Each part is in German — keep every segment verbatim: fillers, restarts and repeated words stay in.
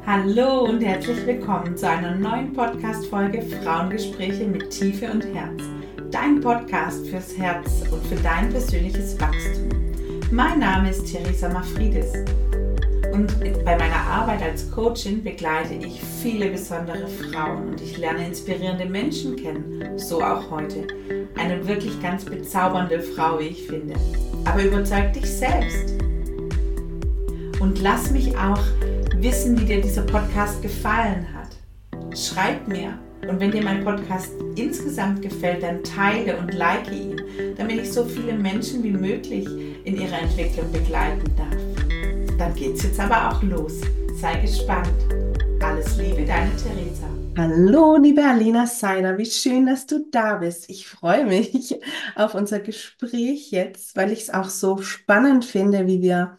Hallo und herzlich willkommen zu einer neuen Podcast-Folge Frauengespräche mit Tiefe und Herz. Dein Podcast fürs Herz und für dein persönliches Wachstum. Mein Name ist Theresa Mafridis und bei meiner Arbeit als Coachin begleite ich viele besondere Frauen und ich lerne inspirierende Menschen kennen, so auch heute. Eine wirklich ganz bezaubernde Frau, wie ich finde. Aber überzeug dich selbst. Und lass mich auch wissen, wie dir dieser Podcast gefallen hat. Schreib mir und wenn dir mein Podcast insgesamt gefällt, dann teile und like ihn, damit ich so viele Menschen wie möglich in ihrer Entwicklung begleiten darf. Dann geht's jetzt aber auch los. Sei gespannt. Alles Liebe, deine Theresa. Hallo, liebe Alina Seiler, wie schön, dass du da bist. Ich freue mich auf unser Gespräch jetzt, weil ich es auch so spannend finde, wie wir,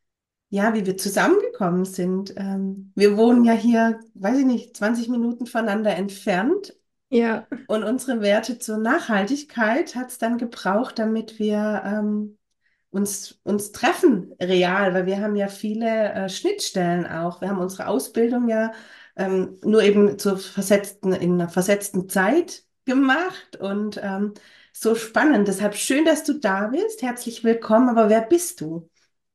ja, wie wir zusammengekommen sind. Ähm, wir wohnen ja hier, weiß ich nicht, zwanzig Minuten voneinander entfernt Ja, und unsere Werte zur Nachhaltigkeit hat es dann gebraucht, damit wir ähm, uns, uns treffen, real, weil wir haben ja viele äh, Schnittstellen auch. Wir haben unsere Ausbildung ja ähm, nur eben zur versetzten, in einer versetzten Zeit gemacht und ähm, so spannend. Deshalb schön, dass du da bist. Herzlich willkommen. Aber wer bist du?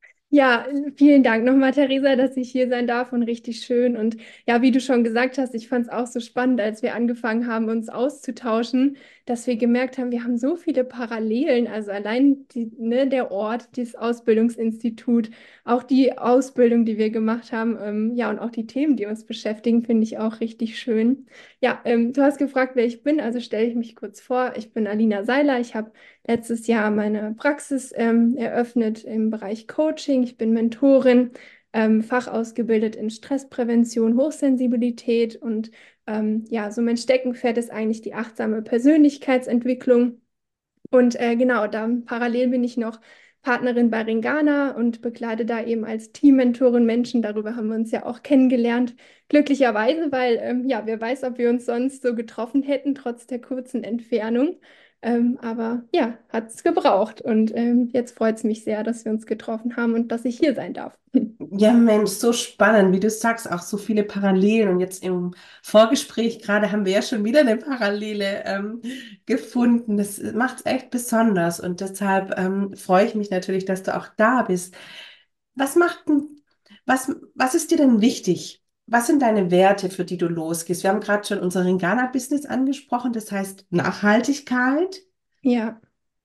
ja, vielen Dank nochmal, Theresa, dass ich hier sein darf und richtig schön. Und ja, wie du schon gesagt hast, ich fand es auch so spannend, als wir angefangen haben, uns auszutauschen, dass wir gemerkt haben, wir haben so viele Parallelen. Also allein die, ne, der Ort, dieses Ausbildungsinstitut, auch die Ausbildung, die wir gemacht haben, ähm, ja, und auch die Themen, die uns beschäftigen, finde ich auch richtig schön. Ja, ähm, du hast gefragt, wer ich bin, also stelle ich mich kurz vor. Ich bin Alina Seiler, ich habe letztes Jahr meine Praxis ähm, eröffnet im Bereich Coaching. Ich bin Mentorin, ähm, fachausgebildet in Stressprävention, Hochsensibilität und ähm, ja, so mein Steckenpferd ist eigentlich die achtsame Persönlichkeitsentwicklung. Und äh, genau, da parallel bin ich noch Partnerin bei Ringana und begleite da eben als Teammentorin Menschen. Darüber haben wir uns ja auch kennengelernt. Glücklicherweise, weil ähm, ja, wer weiß, ob wir uns sonst so getroffen hätten, trotz der kurzen Entfernung. Ähm, aber ja, hat es gebraucht. Und ähm, jetzt freut es mich sehr, dass wir uns getroffen haben und dass ich hier sein darf. Ja, Mensch, so spannend, wie du sagst, auch so viele Parallelen. Und jetzt im Vorgespräch gerade haben wir ja schon wieder eine Parallele ähm, gefunden. Das macht es echt besonders. Und deshalb ähm, freue ich mich natürlich, dass du auch da bist. Was macht denn, was, was ist dir denn wichtig? Was sind deine Werte, für die du losgehst? Wir haben gerade schon unser Ringana-Business angesprochen, das heißt Nachhaltigkeit. Ja.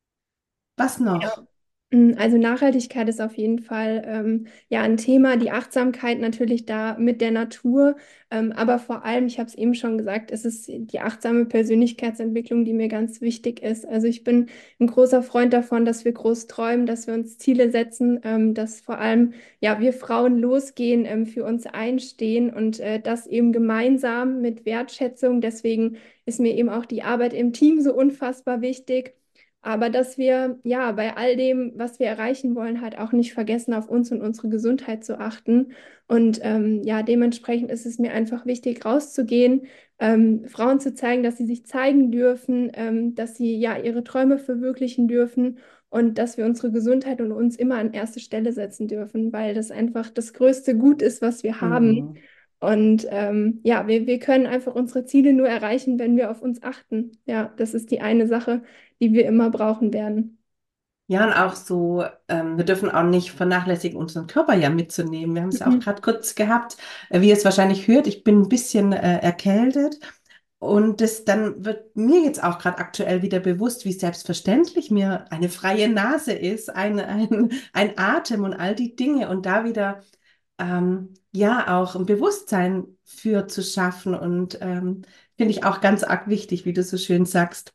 Was noch? Mm, Also Nachhaltigkeit ist auf jeden Fall ähm, ja ein Thema, die Achtsamkeit natürlich da mit der Natur, ähm, aber vor allem, ich habe es eben schon gesagt, es ist die achtsame Persönlichkeitsentwicklung, die mir ganz wichtig ist. Also ich bin ein großer Freund davon, dass wir groß träumen, dass wir uns Ziele setzen, ähm, dass vor allem ja wir Frauen losgehen, ähm, für uns einstehen und äh, das eben gemeinsam mit Wertschätzung. Deswegen ist mir eben auch die Arbeit im Team so unfassbar wichtig. Aber dass wir ja bei all dem, was wir erreichen wollen, halt auch nicht vergessen, auf uns und unsere Gesundheit zu achten. Und ähm, ja, dementsprechend ist es mir einfach wichtig, rauszugehen, ähm, Frauen zu zeigen, dass sie sich zeigen dürfen, ähm, dass sie ja ihre Träume verwirklichen dürfen und dass wir unsere Gesundheit und uns immer an erste Stelle setzen dürfen, weil das einfach das größte Gut ist, was wir haben. Mhm. Und ähm, ja, wir, wir können einfach unsere Ziele nur erreichen, wenn wir auf uns achten. Ja, das ist die eine Sache, die wir immer brauchen werden. Ja, und auch so, ähm, wir dürfen auch nicht vernachlässigen, unseren Körper ja mitzunehmen. Wir haben es ja auch Mhm. gerade kurz gehabt, äh, wie ihr es wahrscheinlich hört, ich bin ein bisschen äh, erkältet. Und das dann wird mir jetzt auch gerade aktuell wieder bewusst, wie selbstverständlich mir eine freie Nase ist, ein, ein, ein Atem und all die Dinge. Und da wieder ähm, ja auch ein Bewusstsein für zu schaffen. Und ähm, finde ich auch ganz arg wichtig, wie du so schön sagst.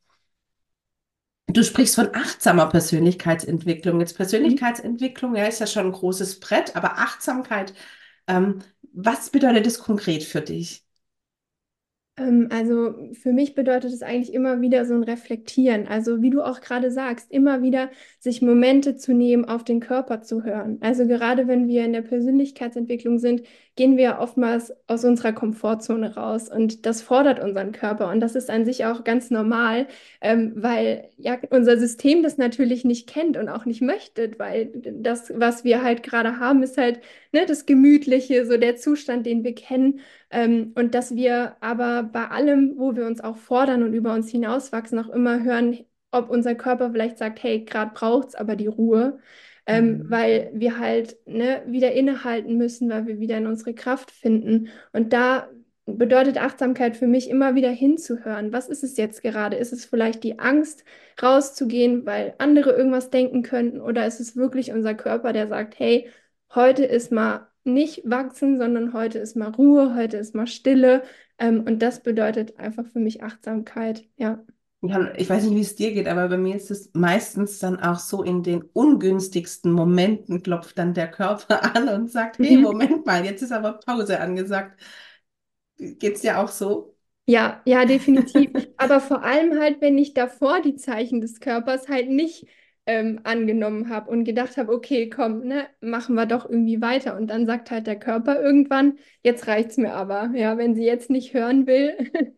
Du sprichst von achtsamer Persönlichkeitsentwicklung. Jetzt Persönlichkeitsentwicklung, ja, ist ja schon ein großes Brett, aber Achtsamkeit, ähm, was bedeutet das konkret für dich? Ähm, Also für mich bedeutet es eigentlich immer wieder so ein Reflektieren. Also wie du auch gerade sagst, immer wieder sich Momente zu nehmen, auf den Körper zu hören. Also gerade wenn wir in der Persönlichkeitsentwicklung sind, gehen wir oftmals aus unserer Komfortzone raus und das fordert unseren Körper und das ist an sich auch ganz normal, ähm, weil ja unser System das natürlich nicht kennt und auch nicht möchte, weil das, was wir halt gerade haben, ist halt, ne, das Gemütliche, so der Zustand, den wir kennen. Ähm, und dass wir aber bei allem, wo wir uns auch fordern und über uns hinauswachsen, auch immer hören, ob unser Körper vielleicht sagt, hey, gerade braucht es aber die Ruhe, ähm, Mhm. weil wir halt ne, wieder innehalten müssen, weil wir wieder in unsere Kraft finden. Und da bedeutet Achtsamkeit für mich immer wieder hinzuhören. Was ist es jetzt gerade? Ist es vielleicht die Angst, rauszugehen, weil andere irgendwas denken könnten? Oder ist es wirklich unser Körper, der sagt, hey, heute ist mal nicht wachsen, sondern heute ist mal Ruhe, heute ist mal Stille. Ähm, und das bedeutet einfach für mich Achtsamkeit. Ja. Ja, ich weiß nicht, wie es dir geht, aber bei mir ist es meistens dann auch so, in den ungünstigsten Momenten klopft dann der Körper an und sagt, hey, Mhm. Moment mal, jetzt ist aber Pause angesagt. Geht's dir auch so? Ja, ja, definitiv. Aber vor allem halt, wenn ich davor die Zeichen des Körpers halt nicht ähm, angenommen habe und gedacht habe, okay, komm, ne, machen wir doch irgendwie weiter. Und dann sagt halt der Körper irgendwann, jetzt reicht's mir aber. Ja, wenn sie jetzt nicht hören will,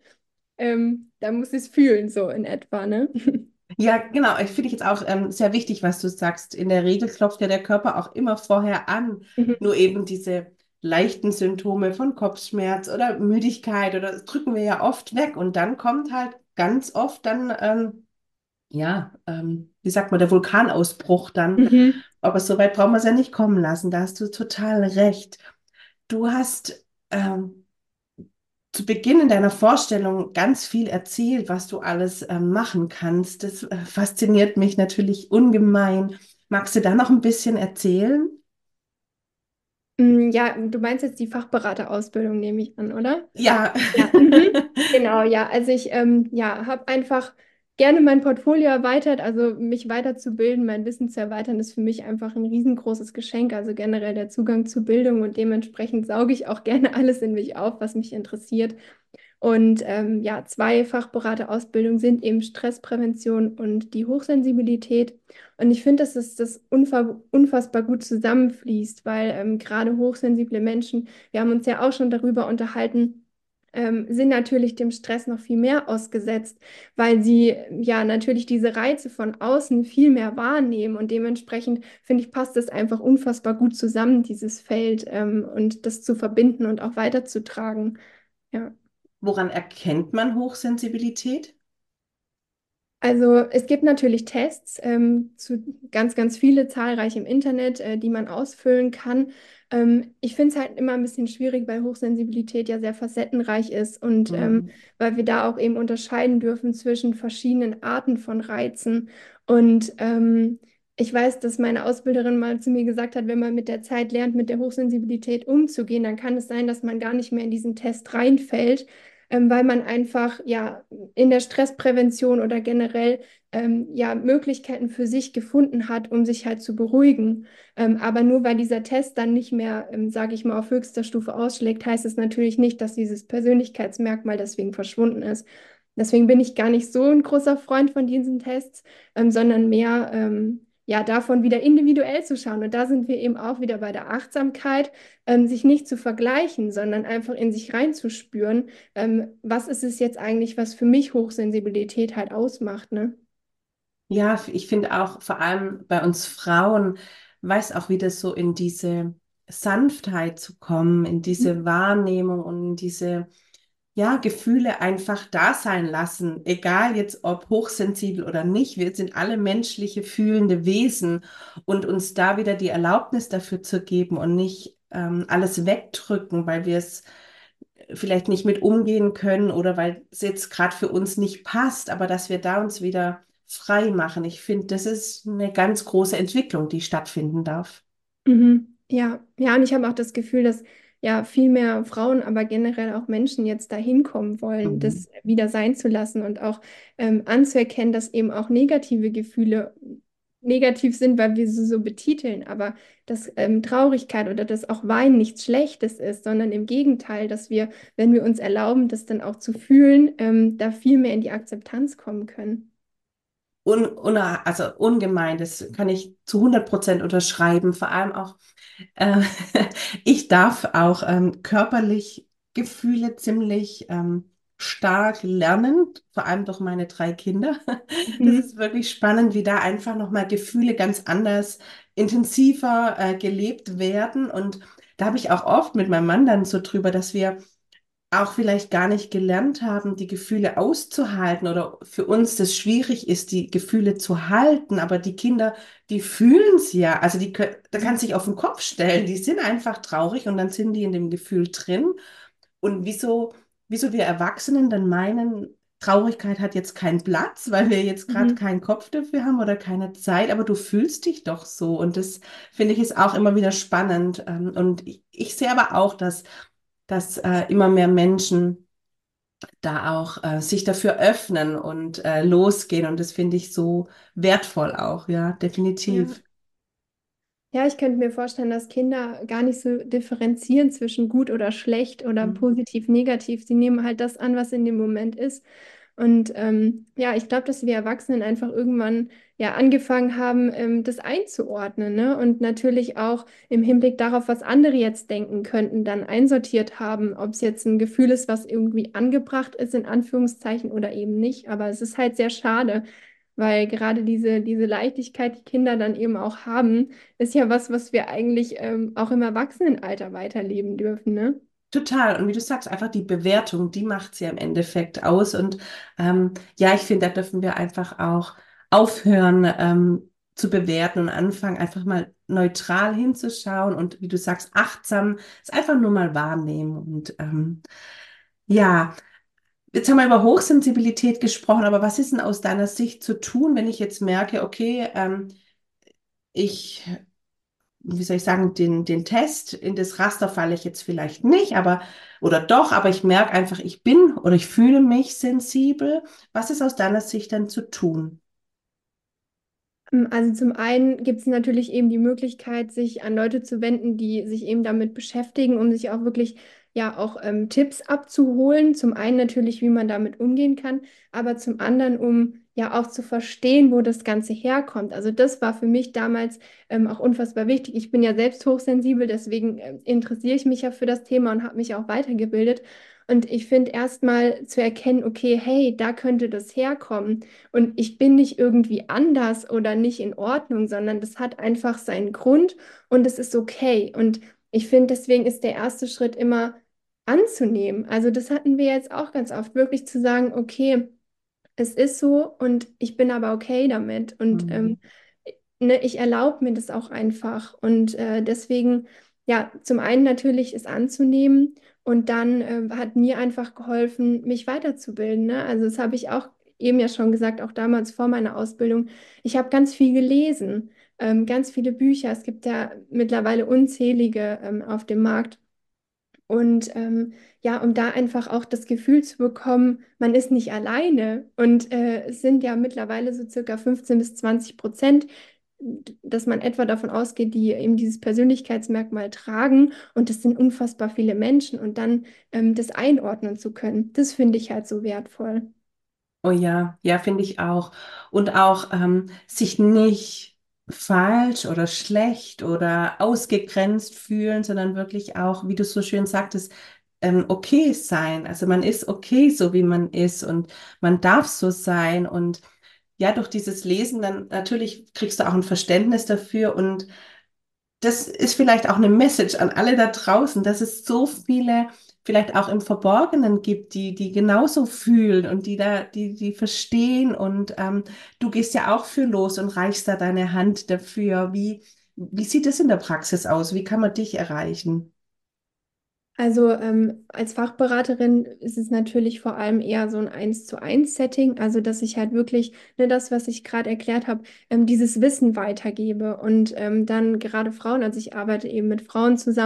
ähm, dann muss sie es fühlen, so in etwa, ne? Ja, genau. Ich finde ich jetzt auch ähm, sehr wichtig, was du sagst. In der Regel klopft ja der Körper auch immer vorher an. Mhm. Nur eben diese leichten Symptome von Kopfschmerz oder Müdigkeit oder das drücken wir ja oft weg. Und dann kommt halt ganz oft dann, ähm, ja, ähm, wie sagt man, der Vulkanausbruch dann. Mhm. Aber so weit brauchen wir es ja nicht kommen lassen. Da hast du total recht. Du hast ähm, zu Beginn in deiner Vorstellung ganz viel erzählt, was du alles ähm, machen kannst. Das äh, fasziniert mich natürlich ungemein. Magst du da noch ein bisschen erzählen? Mm, Ja, du meinst jetzt die Fachberaterausbildung, nehme ich an, oder? Ja. Ja, mhm. Genau, ja. Also ich ähm, ja, habe einfach gerne mein Portfolio erweitert, also mich weiterzubilden, mein Wissen zu erweitern, ist für mich einfach ein riesengroßes Geschenk. Also generell der Zugang zu Bildung und dementsprechend sauge ich auch gerne alles in mich auf, was mich interessiert. Und ähm, ja, zwei Fachberaterausbildungen sind eben Stressprävention und die Hochsensibilität. Und ich finde, dass es das unfa unfassbar gut zusammenfließt, weil ähm, gerade hochsensible Menschen, wir haben uns ja auch schon darüber unterhalten, ähm, sind natürlich dem Stress noch viel mehr ausgesetzt, weil sie ja natürlich diese Reize von außen viel mehr wahrnehmen und dementsprechend finde ich, passt es einfach unfassbar gut zusammen, dieses Feld, ähm, und das zu verbinden und auch weiterzutragen. Ja. Woran erkennt man Hochsensibilität? Also es gibt natürlich Tests, ähm, zu ganz, ganz viele, zahlreich im Internet, äh, die man ausfüllen kann. Ähm, ich finde es halt immer ein bisschen schwierig, weil Hochsensibilität ja sehr facettenreich ist und ähm, Mhm. weil wir da auch eben unterscheiden dürfen zwischen verschiedenen Arten von Reizen. Und ähm, ich weiß, dass meine Ausbilderin mal zu mir gesagt hat, wenn man mit der Zeit lernt, mit der Hochsensibilität umzugehen, dann kann es sein, dass man gar nicht mehr in diesen Test reinfällt, ähm, weil man einfach ja in der Stressprävention oder generell ähm, ja Möglichkeiten für sich gefunden hat, um sich halt zu beruhigen. Ähm, aber nur weil dieser Test dann nicht mehr, ähm, sage ich mal, auf höchster Stufe ausschlägt, heißt es natürlich nicht, dass dieses Persönlichkeitsmerkmal deswegen verschwunden ist. Deswegen bin ich gar nicht so ein großer Freund von diesen Tests, ähm, sondern mehr ähm, ja davon wieder individuell zu schauen. Und da sind wir eben auch wieder bei der Achtsamkeit, ähm, sich nicht zu vergleichen, sondern einfach in sich reinzuspüren, ähm, was ist es jetzt eigentlich, was für mich Hochsensibilität halt ausmacht, ne? Ja, ich finde auch vor allem bei uns Frauen, weiß auch wieder so in diese Sanftheit zu kommen, in diese Wahrnehmung und in diese ja, Gefühle einfach da sein lassen, egal jetzt ob hochsensibel oder nicht. Wir sind alle menschliche, fühlende Wesen und uns da wieder die Erlaubnis dafür zu geben und nicht ähm, alles wegdrücken, weil wir es vielleicht nicht mit umgehen können oder weil es jetzt gerade für uns nicht passt, aber dass wir da uns wieder frei machen. Ich finde, das ist eine ganz große Entwicklung, die stattfinden darf. Mhm. Ja, ja, und ich habe auch das Gefühl, dass ja viel mehr Frauen, aber generell auch Menschen jetzt dahin kommen wollen, Mhm. das wieder sein zu lassen und auch ähm, anzuerkennen, dass eben auch negative Gefühle negativ sind, weil wir sie so betiteln, aber dass ähm, Traurigkeit oder dass auch Weinen nichts Schlechtes ist, sondern im Gegenteil, dass wir, wenn wir uns erlauben, das dann auch zu fühlen, ähm, da viel mehr in die Akzeptanz kommen können. Un, un, also ungemein, das kann ich zu hundert Prozent unterschreiben. Vor allem auch, äh, ich darf auch ähm, körperlich Gefühle ziemlich ähm, stark lernen, vor allem durch meine drei Kinder. Das Mhm. ist wirklich spannend, wie da einfach nochmal Gefühle ganz anders, intensiver äh, gelebt werden. Und da habe ich auch oft mit meinem Mann dann so drüber, dass wir auch vielleicht gar nicht gelernt haben, die Gefühle auszuhalten oder für uns das schwierig ist, die Gefühle zu halten, aber die Kinder, die fühlen es ja, also die, kö- da kann sich auf den Kopf stellen, die sind einfach traurig und dann sind die in dem Gefühl drin und wieso, wieso wir Erwachsenen dann meinen, Traurigkeit hat jetzt keinen Platz, weil wir jetzt gerade Mhm. keinen Kopf dafür haben oder keine Zeit, aber du fühlst dich doch so und das finde ich ist auch immer wieder spannend ähm, und ich, ich sehe aber auch, dass dass äh, immer mehr Menschen da auch äh, sich dafür öffnen und äh, losgehen. Und das finde ich so wertvoll auch, ja, Ja. definitiv. Ja, ich könnte mir vorstellen, dass Kinder gar nicht so differenzieren zwischen gut oder schlecht oder Mhm. positiv, negativ. Sie nehmen halt das an, was in dem Moment ist. Und ähm, ja, ich glaube, dass wir Erwachsenen einfach irgendwann ja angefangen haben, ähm, das einzuordnen, ne? Und natürlich auch im Hinblick darauf, was andere jetzt denken könnten, dann einsortiert haben, ob es jetzt ein Gefühl ist, was irgendwie angebracht ist, in Anführungszeichen, oder eben nicht. Aber es ist halt sehr schade, weil gerade diese, diese Leichtigkeit, die Kinder dann eben auch haben, ist ja was, was wir eigentlich ähm, auch im Erwachsenenalter weiterleben dürfen, ne? Total. Und wie du sagst, einfach die Bewertung, die macht es ja im Endeffekt aus. Und ähm, ja, ich finde, da dürfen wir einfach auch aufhören ähm, zu bewerten und anfangen, einfach mal neutral hinzuschauen und wie du sagst, achtsam es einfach nur mal wahrnehmen. Und ähm, ja, jetzt haben wir über Hochsensibilität gesprochen, aber was ist denn aus deiner Sicht zu tun, wenn ich jetzt merke, okay, ähm, ich, wie soll ich sagen, den, den Test in das Raster falle ich jetzt vielleicht nicht, aber oder doch, aber ich merke einfach, ich bin oder ich fühle mich sensibel. Was ist aus deiner Sicht dann zu tun? Ähm, Also zum einen gibt es natürlich eben die Möglichkeit, sich an Leute zu wenden, die sich eben damit beschäftigen, um sich auch wirklich ja auch ähm, Tipps abzuholen. Zum einen natürlich, wie man damit umgehen kann, aber zum anderen, um ja auch zu verstehen, wo das Ganze herkommt. Also das war für mich damals ähm, auch unfassbar wichtig. Ich bin ja selbst hochsensibel, deswegen äh, interessiere ich mich ja für das Thema und habe mich auch weitergebildet. Und ich finde erstmal zu erkennen, okay, hey, da könnte das herkommen. Und ich bin nicht irgendwie anders oder nicht in Ordnung, sondern das hat einfach seinen Grund und es ist okay. Und ich finde, deswegen ist der erste Schritt immer anzunehmen. Also das hatten wir jetzt auch ganz oft, wirklich zu sagen, okay, es ist so und ich bin aber okay damit. Und Mhm. ähm, ne, ich erlaube mir das auch einfach. Und äh, deswegen, ja, zum einen natürlich es anzunehmen und dann äh, hat mir einfach geholfen, mich weiterzubilden. Ne? Also das habe ich auch eben ja schon gesagt, auch damals vor meiner Ausbildung. Ich habe ganz viel gelesen, ähm, ganz viele Bücher. Es gibt ja mittlerweile unzählige ähm, auf dem Markt. Und ähm, ja, um da einfach auch das Gefühl zu bekommen, man ist nicht alleine. Und äh, es sind ja mittlerweile so circa fünfzehn bis zwanzig Prozent, dass man etwa davon ausgeht, die eben dieses Persönlichkeitsmerkmal tragen. Und das sind unfassbar viele Menschen. Und dann ähm, das einordnen zu können, das finde ich halt so wertvoll. Oh ja, ja, finde ich auch. Und auch ähm, sich nicht falsch oder schlecht oder ausgegrenzt fühlen, sondern wirklich auch, wie du so schön sagtest, ähm, okay sein. Also man ist okay, so wie man ist und man darf so sein. Und ja, durch dieses Lesen dann natürlich kriegst du auch ein Verständnis dafür und das ist vielleicht auch eine Message an alle da draußen, dass es so viele vielleicht auch im Verborgenen gibt, die, die genauso fühlen und die da, die, die verstehen. Und ähm, du gehst ja auch für los und reichst da deine Hand dafür. Wie, wie sieht es in der Praxis aus? Wie kann man dich erreichen? Also ähm, als Fachberaterin ist es natürlich vor allem eher so ein Eins zu eins Setting, also dass ich halt wirklich, ne, das, was ich gerade erklärt habe, ähm, dieses Wissen weitergebe und ähm, dann gerade Frauen, also ich arbeite eben mit Frauen zusammen,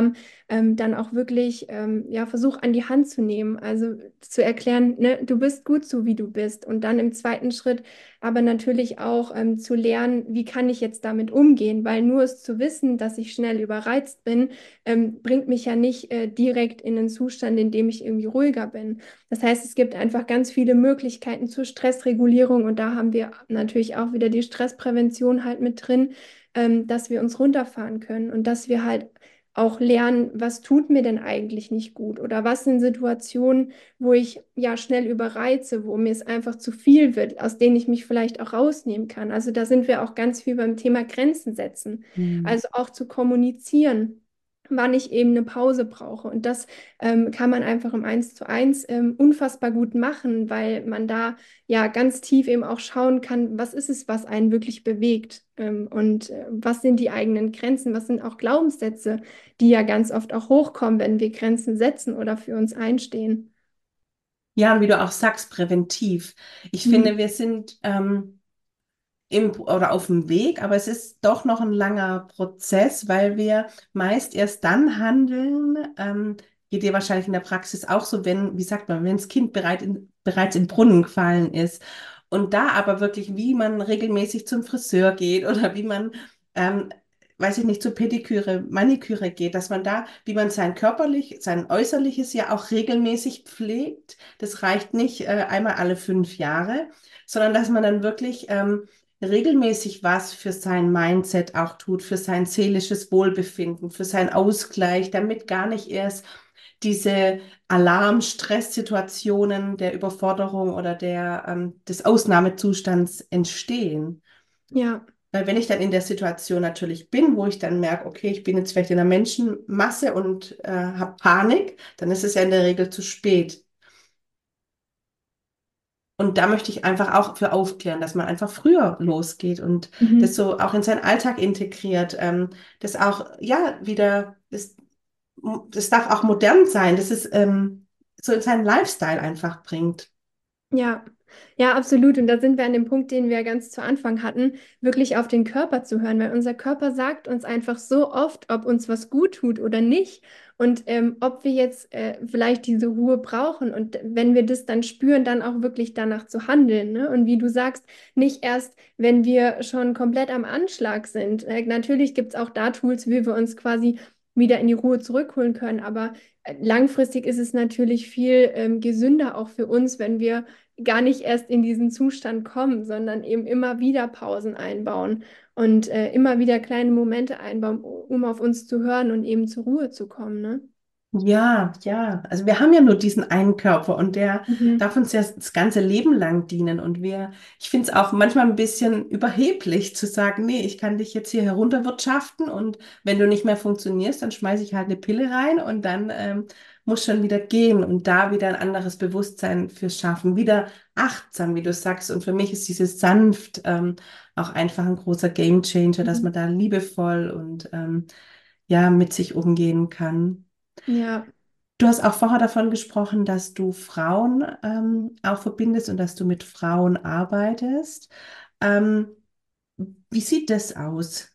ähm, dann auch wirklich ähm, ja, versuch an die Hand zu nehmen. Also zu erklären, ne, du bist gut so, wie du bist. Und dann im zweiten Schritt aber natürlich auch ähm, zu lernen, wie kann ich jetzt damit umgehen, weil nur es zu wissen, dass ich schnell überreizt bin, ähm, bringt mich ja nicht äh, direkt in einen Zustand, in dem ich irgendwie ruhiger bin. Das heißt, es gibt einfach ganz viele Möglichkeiten zur Stressregulierung und da haben wir natürlich auch wieder die Stressprävention halt mit drin, ähm, dass wir uns runterfahren können und dass wir halt auch lernen, was tut mir denn eigentlich nicht gut oder was sind Situationen, wo ich ja schnell überreize, wo mir es einfach zu viel wird, aus denen ich mich vielleicht auch rausnehmen kann. Also da sind wir auch ganz viel beim Thema Grenzen setzen, Mhm. also auch zu kommunizieren, wann ich eben eine Pause brauche. Und das ähm, kann man einfach im Eins zu eins ähm, unfassbar gut machen, weil man da ja ganz tief eben auch schauen kann, was ist es, was einen wirklich bewegt ähm, und äh, was sind die eigenen Grenzen, was sind auch Glaubenssätze, die ja ganz oft auch hochkommen, wenn wir Grenzen setzen oder für uns einstehen. Ja, und wie du auch sagst, präventiv. Ich finde, Mhm. wir sind ähm, im oder auf dem Weg, aber es ist doch noch ein langer Prozess, weil wir meist erst dann handeln, ähm, geht dir wahrscheinlich in der Praxis auch so, wenn, wie sagt man, wenn das Kind bereit in, bereits in den Brunnen gefallen ist. Und da aber wirklich, wie man regelmäßig zum Friseur geht oder wie man, ähm, weiß ich nicht, zur Pediküre, Maniküre geht, dass man da, wie man sein körperlich, sein Äußerliches ja auch regelmäßig pflegt. Das reicht nicht äh, einmal alle fünf Jahre, sondern dass man dann wirklich ähm, regelmäßig was für sein Mindset auch tut, für sein seelisches Wohlbefinden, für seinen Ausgleich, damit gar nicht erst diese Alarm-Stress-Situationen der Überforderung oder der, ähm, des Ausnahmezustands entstehen. Ja. Weil wenn ich dann in der Situation natürlich bin, wo ich dann merke, okay, ich bin jetzt vielleicht in einer Menschenmasse und äh, habe Panik, dann ist es ja in der Regel zu spät. Und da möchte ich einfach auch für aufklären, dass man einfach früher losgeht und das Mhm. so auch in seinen Alltag integriert. Ähm, das auch, ja, wieder, das, das darf auch modern sein, dass es ähm, so in seinen Lifestyle einfach bringt. Ja, ja, absolut. Und da sind wir an dem Punkt, den wir ganz zu Anfang hatten, wirklich auf den Körper zu hören, weil unser Körper sagt uns einfach so oft, ob uns was gut tut oder nicht und ähm, ob wir jetzt äh, vielleicht diese Ruhe brauchen. Und wenn wir das dann spüren, dann auch wirklich danach zu handeln. Ne? Und wie du sagst, nicht erst, wenn wir schon komplett am Anschlag sind. Äh, natürlich gibt es auch da Tools, wie wir uns quasi wieder in die Ruhe zurückholen können, aber äh, langfristig ist es natürlich viel ähm, gesünder auch für uns, wenn wir gar nicht erst in diesen Zustand kommen, sondern eben immer wieder Pausen einbauen und äh, immer wieder kleine Momente einbauen, um auf uns zu hören und eben zur Ruhe zu kommen, ne? Ja, ja. Also wir haben ja nur diesen einen Körper und der Mhm. darf uns ja das ganze Leben lang dienen. Und wir, ich finde es auch manchmal ein bisschen überheblich zu sagen, nee, ich kann dich jetzt hier herunterwirtschaften und wenn du nicht mehr funktionierst, dann schmeiße ich halt eine Pille rein und dann ähm, muss schon wieder gehen und da wieder ein anderes Bewusstsein fürs Schaffen, wieder achtsam, wie du sagst. Und für mich ist dieses sanft ähm, auch einfach ein großer Gamechanger, dass Mhm. man da liebevoll und ähm, ja mit sich umgehen kann. Ja. Du hast auch vorher davon gesprochen, dass du Frauen ähm, auch verbindest und dass du mit Frauen arbeitest. Ähm, Wie sieht das aus?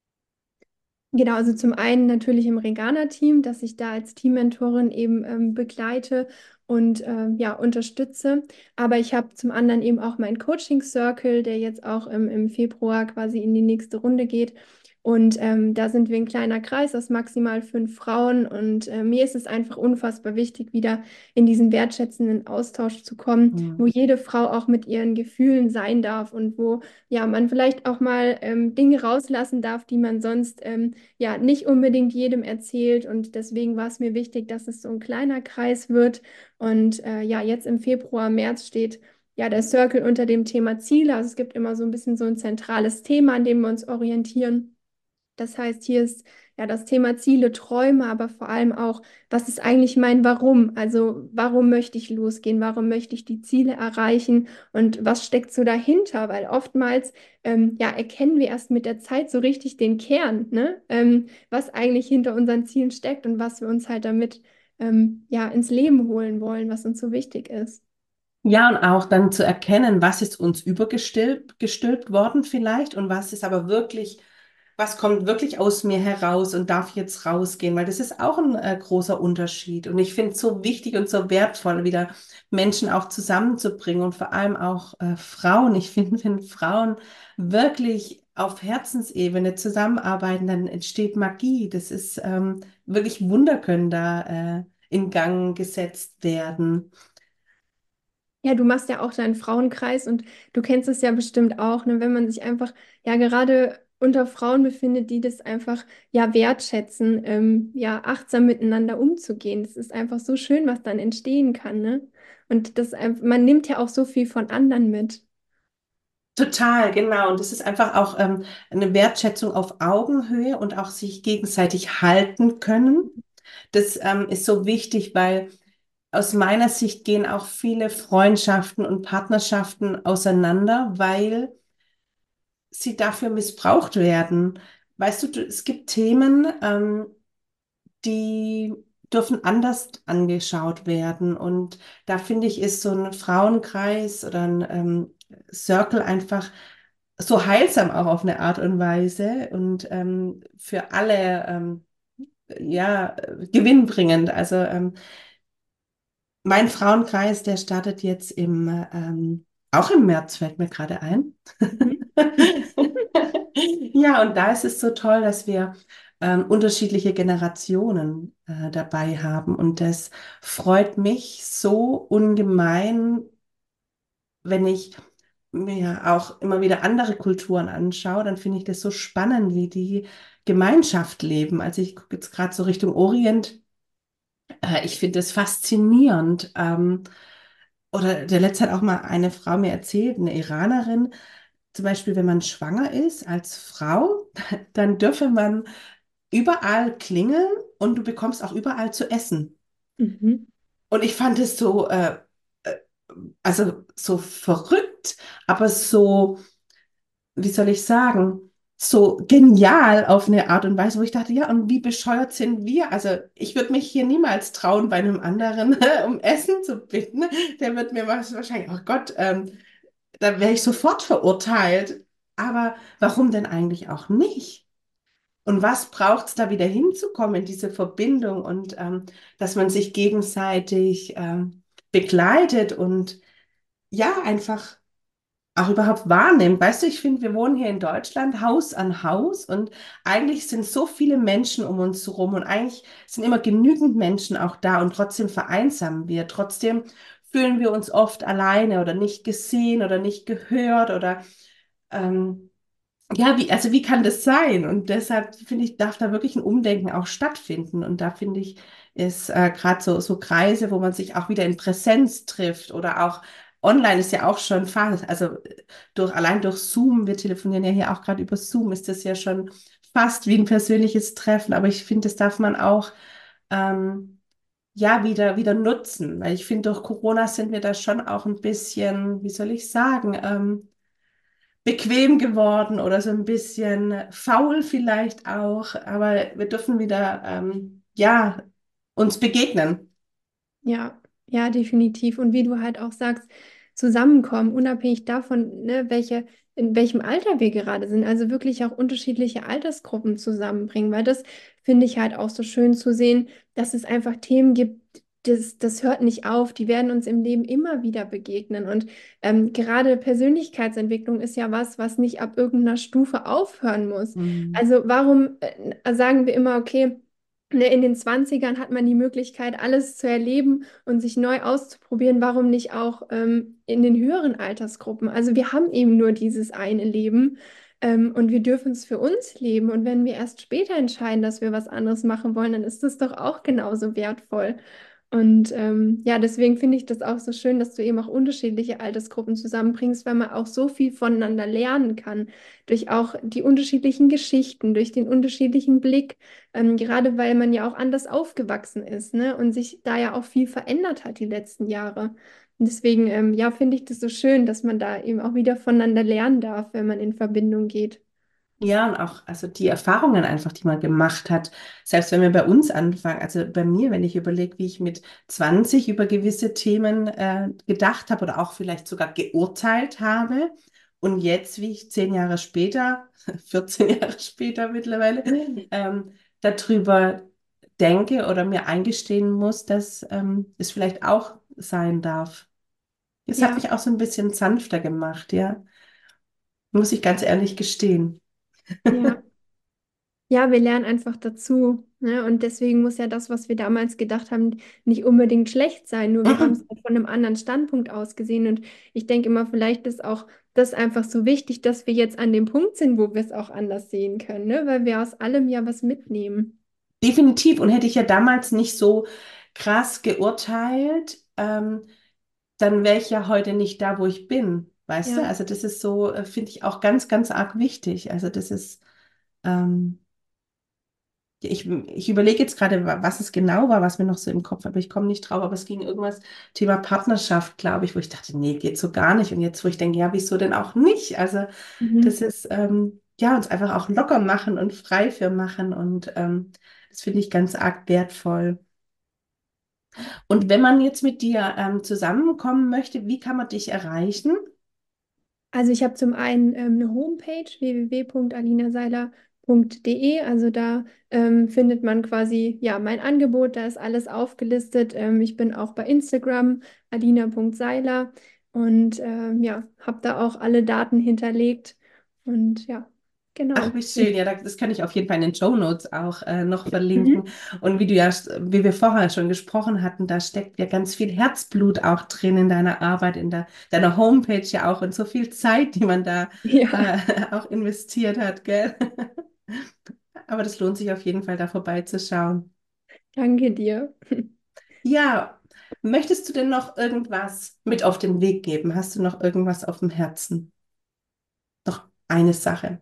Genau, also zum einen natürlich im Regana-Team, dass ich da als Teammentorin eben ähm, begleite und ähm, ja, unterstütze. Aber ich habe zum anderen eben auch meinen Coaching-Circle, der jetzt auch im, im Februar quasi in die nächste Runde geht. Und ähm, da sind wir ein kleiner Kreis aus maximal fünf Frauen. Und äh, mir ist es einfach unfassbar wichtig, wieder in diesen wertschätzenden Austausch zu kommen, wo Hm. jede Frau auch mit ihren Gefühlen sein darf und wo ja man vielleicht auch mal ähm, Dinge rauslassen darf, die man sonst ähm, ja nicht unbedingt jedem erzählt und deswegen war es mir wichtig, dass es so ein kleiner Kreis wird und äh, ja, jetzt im Februar, März steht ja der Circle unter dem Thema Ziele, also es gibt immer so ein bisschen so ein zentrales Thema, an dem wir uns orientieren. Das heißt, hier ist ja das Thema Ziele, Träume, aber vor allem auch, was ist eigentlich mein Warum? Also, warum möchte ich losgehen? Warum möchte ich die Ziele erreichen? Und was steckt so dahinter? Weil oftmals ähm, ja, erkennen wir erst mit der Zeit so richtig den Kern, ne? Ähm, was eigentlich hinter unseren Zielen steckt und was wir uns halt damit ähm, ja, ins Leben holen wollen, was uns so wichtig ist. Ja, und auch dann zu erkennen, was ist uns übergestülpt gestülpt worden vielleicht und was ist aber wirklich was kommt wirklich aus mir heraus und darf jetzt rausgehen, weil das ist auch ein äh, großer Unterschied. Und ich finde es so wichtig und so wertvoll, wieder Menschen auch zusammenzubringen und vor allem auch äh, Frauen. Ich finde, wenn Frauen wirklich auf Herzensebene zusammenarbeiten, dann entsteht Magie. Das ist ähm, wirklich Wunder können da äh, in Gang gesetzt werden. Ja, du machst ja auch deinen Frauenkreis und du kennst es ja bestimmt auch, ne, wenn man sich einfach ja gerade unter Frauen befindet, die das einfach ja wertschätzen, ähm, ja achtsam miteinander umzugehen. Das ist einfach so schön, was dann entstehen kann, ne? Und das einf- man nimmt ja auch so viel von anderen mit. Total, genau. Und das ist einfach auch ähm, eine Wertschätzung auf Augenhöhe und auch sich gegenseitig halten können. Das ähm, ist so wichtig, weil aus meiner Sicht gehen auch viele Freundschaften und Partnerschaften auseinander, weil sie dafür missbraucht werden. Weißt du, du es gibt Themen, ähm, die dürfen anders angeschaut werden. Und da finde ich, ist so ein Frauenkreis oder ein ähm, Circle einfach so heilsam auch auf eine Art und Weise und ähm, für alle ähm, ja, äh, gewinnbringend. Also ähm, mein Frauenkreis, der startet jetzt im, ähm, auch im März, fällt mir gerade ein. Mhm. Ja, und da ist es so toll, dass wir ähm, unterschiedliche Generationen äh, dabei haben. Und das freut mich so ungemein, wenn ich mir auch immer wieder andere Kulturen anschaue, dann finde ich das so spannend, wie die Gemeinschaft leben. Also ich gucke jetzt gerade so Richtung Orient. Äh, ich finde das faszinierend. Ähm, oder der letzte hat auch mal eine Frau mir erzählt, eine Iranerin, zum Beispiel, wenn man schwanger ist als Frau, dann dürfe man überall klingeln und du bekommst auch überall zu essen. Mhm. Und ich fand es so, äh, äh, also so verrückt, aber so, wie soll ich sagen, so genial auf eine Art und Weise, wo ich dachte, ja, und wie bescheuert sind wir? Also ich würde mich hier niemals trauen, bei einem anderen um Essen zu bitten. Der wird mir wahrscheinlich, oh Gott, ähm, da wäre ich sofort verurteilt. Aber warum denn eigentlich auch nicht? Und was braucht es da wieder hinzukommen, in diese Verbindung und ähm, dass man sich gegenseitig ähm, begleitet und ja, einfach auch überhaupt wahrnimmt. Weißt du, ich finde, wir wohnen hier in Deutschland Haus an Haus und eigentlich sind so viele Menschen um uns herum und eigentlich sind immer genügend Menschen auch da und trotzdem vereinsamen wir. Trotzdem fühlen wir uns oft alleine oder nicht gesehen oder nicht gehört oder ähm, ja, wie, also wie kann das sein? Und deshalb finde ich, darf da wirklich ein Umdenken auch stattfinden. Und da finde ich, ist äh, gerade so, so Kreise, wo man sich auch wieder in Präsenz trifft oder auch online ist ja auch schon fast, also durch, allein durch Zoom, wir telefonieren ja hier auch gerade über Zoom, ist das ja schon fast wie ein persönliches Treffen. Aber ich finde, das darf man auch ähm, ja wieder, wieder nutzen. Weil ich finde, durch Corona sind wir da schon auch ein bisschen, wie soll ich sagen, ähm, bequem geworden oder so ein bisschen faul vielleicht auch, aber wir dürfen wieder, ähm, ja, uns begegnen. Ja, ja, definitiv. Und wie du halt auch sagst, zusammenkommen, unabhängig davon, ne, welche, in welchem Alter wir gerade sind. Also wirklich auch unterschiedliche Altersgruppen zusammenbringen, weil das finde ich halt auch so schön zu sehen, dass es einfach Themen gibt, das, das hört nicht auf, die werden uns im Leben immer wieder begegnen. Und ähm, gerade Persönlichkeitsentwicklung ist ja was, was nicht ab irgendeiner Stufe aufhören muss. Mhm. Also warum äh, sagen wir immer, okay, ne, in den Zwanzigern hat man die Möglichkeit, alles zu erleben und sich neu auszuprobieren. Warum nicht auch ähm, in den höheren Altersgruppen? Also wir haben eben nur dieses eine Leben ähm, und wir dürfen es für uns leben. Und wenn wir erst später entscheiden, dass wir was anderes machen wollen, dann ist das doch auch genauso wertvoll. Und ähm, ja, deswegen finde ich das auch so schön, dass du eben auch unterschiedliche Altersgruppen zusammenbringst, weil man auch so viel voneinander lernen kann, durch auch die unterschiedlichen Geschichten, durch den unterschiedlichen Blick. Ähm, gerade weil man ja auch anders aufgewachsen ist, ne? Und sich da ja auch viel verändert hat die letzten Jahre. Und deswegen, ähm, ja, finde ich das so schön, dass man da eben auch wieder voneinander lernen darf, wenn man in Verbindung geht. Ja, und auch also die Erfahrungen einfach, die man gemacht hat, selbst wenn wir bei uns anfangen, also bei mir, wenn ich überlege, wie ich mit zwanzig über gewisse Themen äh, gedacht habe oder auch vielleicht sogar geurteilt habe Und jetzt, wie ich zehn Jahre später, vierzehn Jahre später mittlerweile, ähm, darüber denke oder mir eingestehen muss, dass ähm, es vielleicht auch sein darf. Es hat Ja, mich auch so ein bisschen sanfter gemacht, ja. Muss ich ganz ehrlich gestehen. ja. Ja, wir lernen einfach dazu. Ne? Und deswegen muss ja das, was wir damals gedacht haben, nicht unbedingt schlecht sein. Nur wir haben es Mhm. halt von einem anderen Standpunkt aus gesehen. Und ich denke immer, vielleicht ist auch das einfach so wichtig, dass wir jetzt an dem Punkt sind, wo wir es auch anders sehen können, ne? Weil wir aus allem ja was mitnehmen. Definitiv. Und hätte ich ja damals nicht so krass geurteilt, ähm, dann wäre ich ja heute nicht da, wo ich bin. Weißt du? Ja. Also das ist so, äh, finde ich auch ganz, ganz arg wichtig. Also das ist, ähm, ich, ich überlege jetzt gerade, wa- was es genau war, was mir noch so im Kopf, aber ich komme nicht drauf. Aber es ging irgendwas Thema Partnerschaft, glaube ich, wo ich dachte, nee, geht so gar nicht. Und jetzt, wo ich denke, ja, wieso denn auch nicht? Also das Mhm. ist, ähm, ja, uns einfach auch locker machen und frei für machen. Und ähm, das finde ich ganz arg wertvoll. Und wenn man jetzt mit dir ähm, zusammenkommen möchte, wie kann man dich erreichen? Also ich habe zum einen ähm, eine Homepage w w w punkt alina seiler punkt de. Also da ähm, findet man quasi ja mein Angebot, da ist alles aufgelistet. Ähm, ich bin auch bei Instagram alina punkt seiler und ähm, ja, habe da auch alle Daten hinterlegt. Und ja, Ach, genau. wie schön. Ja, da- das kann ich auf jeden Fall in den Show Notes auch äh, noch verlinken. Mhm. Und wie du ja, wie wir vorher schon gesprochen hatten, da steckt ja ganz viel Herzblut auch drin in deiner Arbeit, in der, deiner Homepage ja auch und so viel Zeit, die man da Ja, äh, auch investiert hat, gell? Aber das lohnt sich auf jeden Fall, da vorbeizuschauen. danke dir. Ja, möchtest du denn noch irgendwas mit auf den Weg geben? Hast du noch irgendwas auf dem Herzen? Noch eine Sache.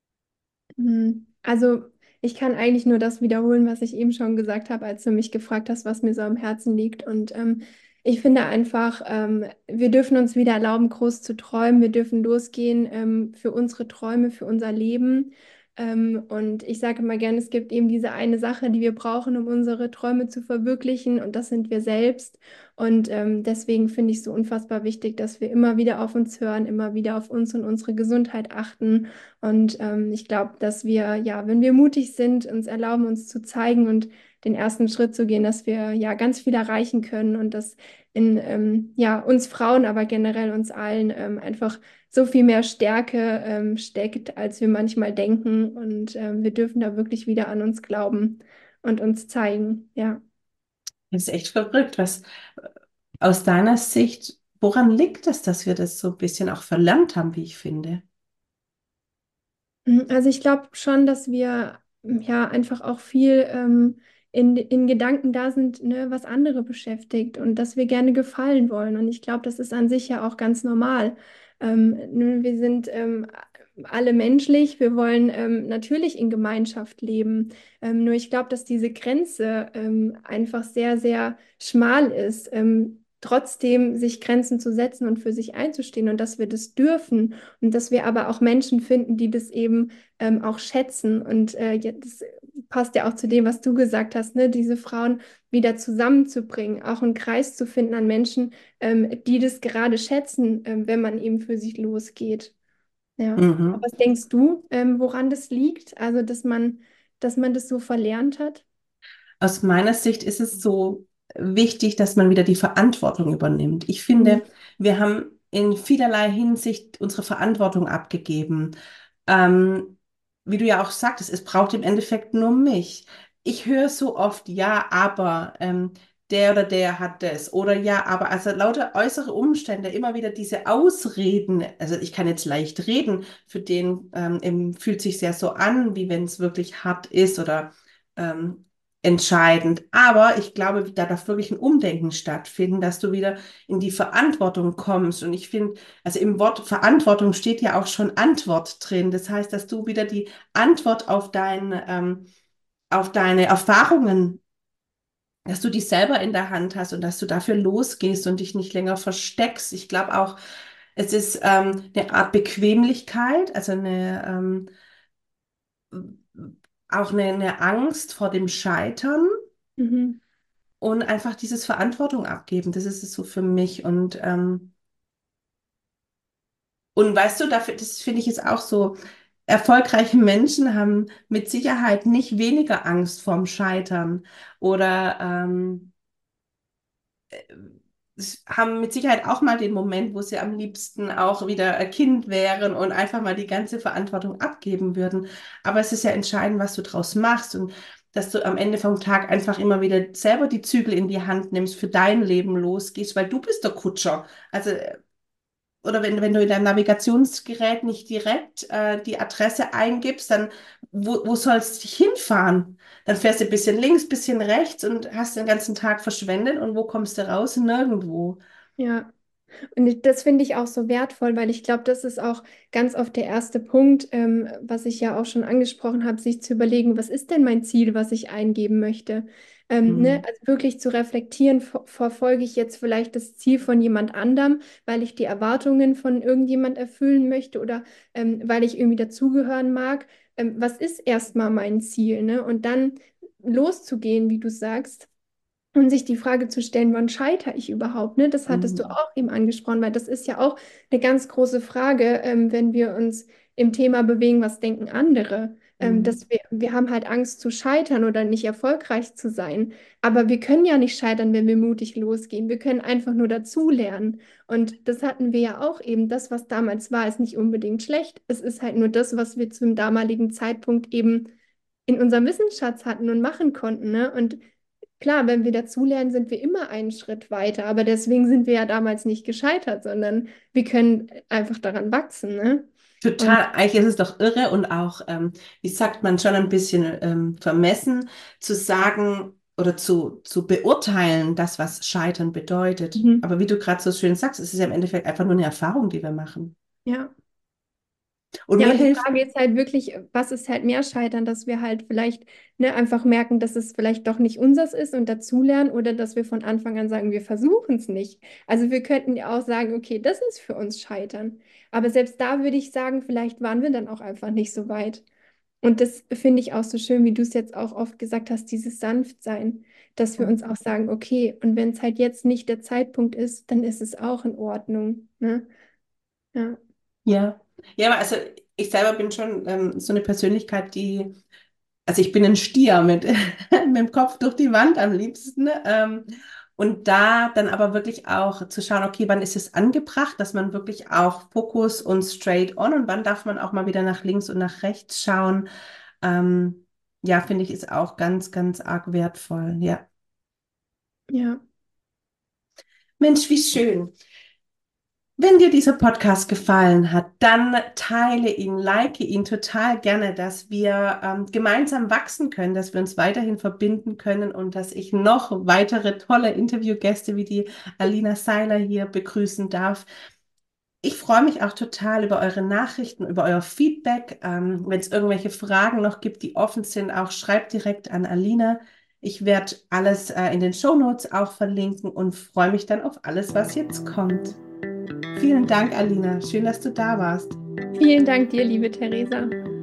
Hm, Also, ich kann eigentlich nur das wiederholen, was ich eben schon gesagt habe, als du mich gefragt hast, was mir so am Herzen liegt. Und ähm, ich finde einfach, ähm, wir dürfen uns wieder erlauben, groß zu träumen. Wir dürfen losgehen ähm, für unsere Träume, für unser Leben. Ähm, und ich sage immer gerne, es gibt eben diese eine Sache, die wir brauchen, um unsere Träume zu verwirklichen. Und das sind wir selbst. Und ähm, deswegen finde ich es so unfassbar wichtig, dass wir immer wieder auf uns hören, immer wieder auf uns und unsere Gesundheit achten. Und ähm, ich glaube, dass wir, ja, wenn wir mutig sind, uns erlauben, uns zu zeigen und den ersten Schritt zu gehen, dass wir ja ganz viel erreichen können und dass in ähm, ja, uns Frauen, aber generell uns allen ähm, einfach so viel mehr Stärke ähm, steckt, als wir manchmal denken. Und ähm, wir dürfen da wirklich wieder an uns glauben und uns zeigen. Ja. Das ist echt verrückt. Was aus deiner Sicht, woran liegt es, dass wir das so ein bisschen auch verlernt haben, wie ich finde? Mhm, Also ich glaube schon, dass wir mm, ja einfach auch viel ähm, in, in Gedanken da sind, ne, was andere beschäftigt und dass wir gerne gefallen wollen. Und ich glaube, das ist an sich ja auch ganz normal. Ähm, ne, wir sind ähm, alle menschlich, wir wollen ähm, natürlich in Gemeinschaft leben. Ähm, nur ich glaube, dass diese Grenze ähm, einfach sehr, sehr schmal ist. Ähm, trotzdem sich Grenzen zu setzen und für sich einzustehen und dass wir das dürfen und dass wir aber auch Menschen finden, die das eben ähm, auch schätzen. Und äh, ja, das passt ja auch zu dem, was du gesagt hast, ne? Diese Frauen wieder zusammenzubringen, auch einen Kreis zu finden an Menschen, ähm, die das gerade schätzen, ähm, wenn man eben für sich losgeht. Ja. Aber Mhm. was denkst du, ähm, woran das liegt? Also, dass man, dass man das so verlernt hat? Aus meiner Sicht ist es so wichtig, dass man wieder die Verantwortung übernimmt. Ich Mhm. finde, wir haben in vielerlei Hinsicht unsere Verantwortung abgegeben. Ähm, Wie du ja auch sagtest, es braucht im Endeffekt nur mich. Ich höre so oft, ja, aber ähm, der oder der hat das oder ja, aber also lauter äußere Umstände, immer wieder diese Ausreden. Also ich kann jetzt leicht reden, für den ähm, eben fühlt sich sehr so an, wie wenn es wirklich hart ist oder ähm, entscheidend. Aber ich glaube, da darf wirklich ein Umdenken stattfinden, dass du wieder in die Verantwortung kommst. Und ich finde, also im Wort Verantwortung steht ja auch schon Antwort drin. Das heißt, dass du wieder die Antwort auf dein, ähm, auf deine Erfahrungen, dass du die selber in der Hand hast und dass du dafür losgehst und dich nicht länger versteckst. Ich glaube auch, es ist ähm, eine Art Bequemlichkeit, also eine, ähm, auch eine, eine Angst vor dem Scheitern Mhm. und einfach dieses Verantwortung abgeben. Das ist es so für mich. Und ähm, Und weißt du, dafür, das finde ich jetzt auch so, erfolgreiche Menschen haben mit Sicherheit nicht weniger Angst vorm Scheitern oder ähm, s- haben mit Sicherheit auch mal den Moment, wo sie am liebsten auch wieder ein Kind wären und einfach mal die ganze Verantwortung abgeben würden. Aber es ist ja entscheidend, was du draus machst und dass du am Ende vom Tag einfach immer wieder selber die Zügel in die Hand nimmst, für dein Leben losgehst, weil du bist der Kutscher. Also oder wenn, wenn du in deinem Navigationsgerät nicht direkt äh, die Adresse eingibst, dann wo, wo sollst du dich hinfahren? Dann fährst du ein bisschen links, ein bisschen rechts und hast den ganzen Tag verschwendet. Und wo kommst du raus? Nirgendwo. Ja. Und ich- das finde ich auch so wertvoll, weil ich glaube, das ist auch ganz oft der erste Punkt, ähm, was ich ja auch schon angesprochen habe, sich zu überlegen, was ist denn mein Ziel, was ich eingeben möchte? Ähm, ne? Hm. Also wirklich zu reflektieren, ver verfolge ich jetzt vielleicht das Ziel von jemand anderem, weil ich die Erwartungen von irgendjemand erfüllen möchte oder ähm, weil ich irgendwie dazugehören mag. Ähm, was ist erstmal mein Ziel, ne? Und dann loszugehen, wie du sagst. Und sich die Frage zu stellen, wann scheitere ich überhaupt? Ne? Das hattest du Hm. auch eben angesprochen, weil das ist ja auch eine ganz große Frage, ähm, wenn wir uns im Thema bewegen, was denken andere? Ähm, Hm. dass wir, wir haben halt Angst zu scheitern oder nicht erfolgreich zu sein. Aber wir können ja nicht scheitern, wenn wir mutig losgehen. Wir können einfach nur dazulernen. Und das hatten wir ja auch eben. Das, was damals war, ist nicht unbedingt schlecht. Es ist halt nur das, was wir zum damaligen Zeitpunkt eben in unserem Wissensschatz hatten und machen konnten. Ne? Und klar, wenn wir dazulernen, sind wir immer einen Schritt weiter, aber deswegen sind wir ja damals nicht gescheitert, sondern wir können einfach daran wachsen, ne? Und Total, eigentlich ist es doch irre und auch, ähm, wie sagt man, schon ein bisschen ähm, vermessen zu sagen oder zu, zu beurteilen, das, was Scheitern bedeutet. mhm. Aber wie du gerade so schön sagst, es ist ja im Endeffekt einfach nur eine Erfahrung, die wir machen. Ja. Und Ja, mir und die hilft, Frage ist halt wirklich, was ist halt mehr Scheitern, dass wir halt vielleicht ne, einfach merken, dass es vielleicht doch nicht unseres ist und dazulernen oder dass wir von Anfang an sagen, wir versuchen es nicht. Also wir könnten ja auch sagen, okay, das ist für uns Scheitern. Aber selbst da würde ich sagen, vielleicht waren wir dann auch einfach nicht so weit. Und das finde ich auch so schön, wie du es jetzt auch oft gesagt hast, dieses Sanftsein, dass wir uns auch sagen, okay, und wenn es halt jetzt nicht der Zeitpunkt ist, dann ist es auch in Ordnung. Ne? Ja. ja, ja, aber also ich selber bin schon ähm, so eine Persönlichkeit, die, also ich bin ein Stier mit, mit dem Kopf durch die Wand am liebsten. Ähm, und da dann aber wirklich auch zu schauen, okay, wann ist es angebracht, dass man wirklich auch Fokus und straight on und wann darf man auch mal wieder nach links und nach rechts schauen. Ähm, ja, finde ich, ist auch ganz, ganz arg wertvoll. Ja. Ja. Mensch, wie schön. Wenn dir dieser Podcast gefallen hat, dann teile ihn, like ihn total gerne, dass wir ähm, gemeinsam wachsen können, dass wir uns weiterhin verbinden können und dass ich noch weitere tolle Interviewgäste wie die Alina Seiler hier begrüßen darf. Ich freue mich auch total über eure Nachrichten, über euer Feedback. Ähm, wenn es irgendwelche Fragen noch gibt, die offen sind, auch schreibt direkt an Alina. Ich werde alles äh, in den Shownotes auch verlinken und freue mich dann auf alles, was jetzt kommt. Vielen Dank, Alina. Schön, dass du da warst. Vielen Dank dir, liebe Theresa.